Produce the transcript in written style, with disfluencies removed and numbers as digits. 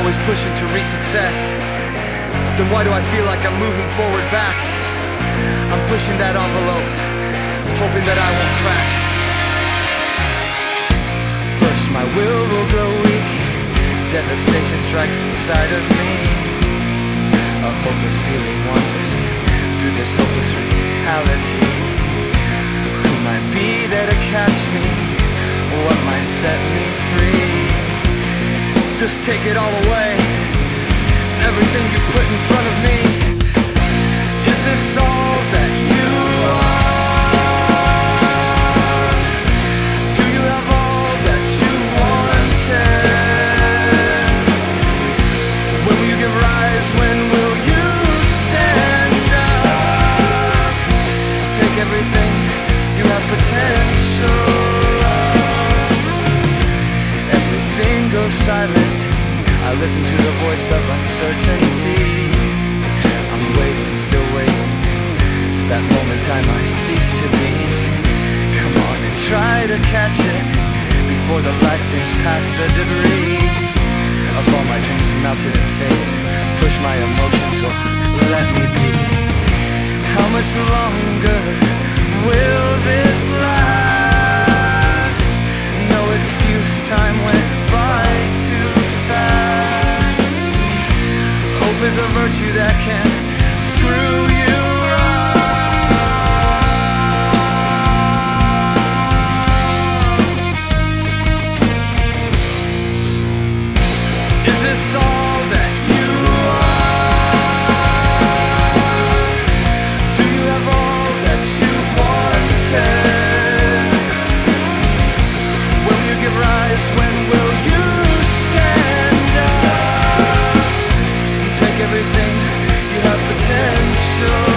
always pushing to reach success, then why do I feel like I'm moving forward back? I'm pushing that envelope, hoping that I won't crack. First my will grow weak, devastation strikes inside of me. A hopeless feeling wanders through this hopeless reality. Who might be there to catch me? What might set me free? Just take it all away, everything you put in front of me. Is this all that you are? Do you have all that you wanted? When will you give rise? When will you stand up? Take everything, you have potential. Everything goes silent, I listen to the voice of uncertainty. I'm waiting, still waiting, that moment I might cease to be. Come on and try to catch it before the light dims past the debris of all my dreams melted and faded. Push my emotions, or let me be. How much longer will this last? No excuse, time went by too fast. Hope is a virtue that can screw you up. Is this all that you are? Do you have all that you wanted? Will you give rise? When will you stand up? Take everything, you have potential.